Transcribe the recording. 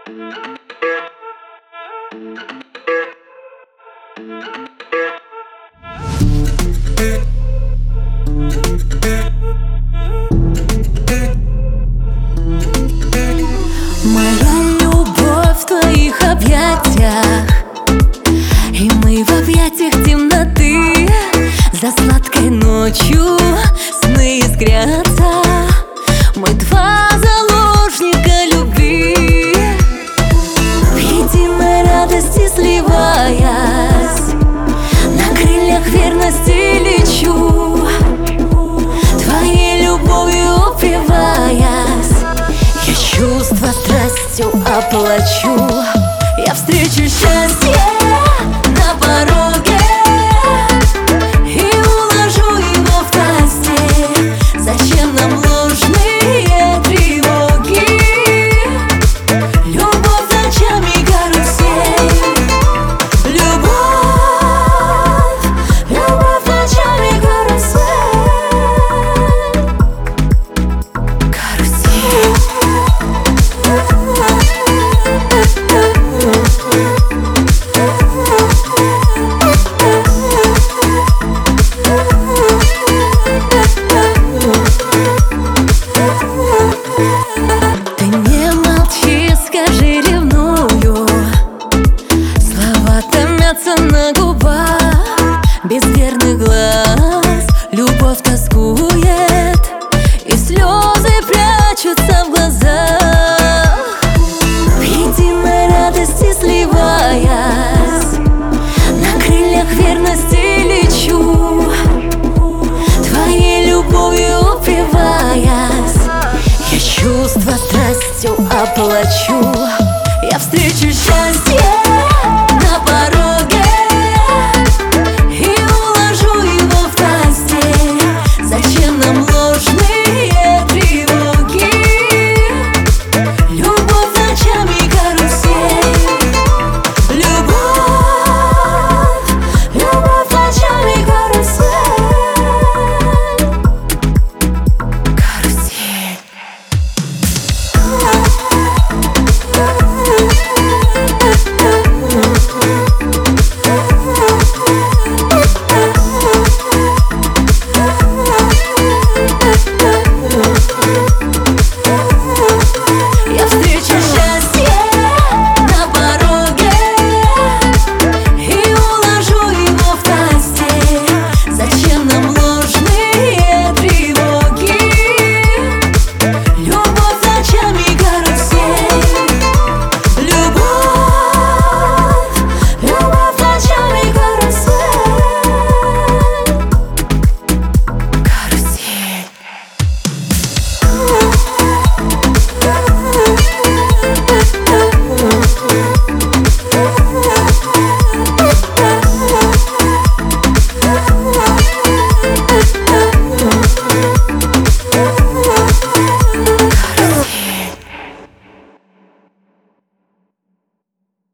Моя любовь в твоих объятиях, и мы в объятиях темноты. За сладкой ночью сны искрятся. Мы два заложника любви, в единой радости сливаясь, на крыльях верности лечу, твоей любовью упиваясь. Я чувства страстью оплачу. Я встречу счастье на пороге и уложу его в постель. Зачем нам ложные тревоги? Любовь ночами карусель. Любовь, любовь ночами карусель. Карусель. Ты не молчи, скажи, ревную. Слова томятся на губах, без верных глаз любовь тоскует, и слезы прячутся в глазах. В единой радости сливаясь, на крыльях верности лечу, твоей любовью упиваясь. Я чувства страстью оплачу. Я встречу счастье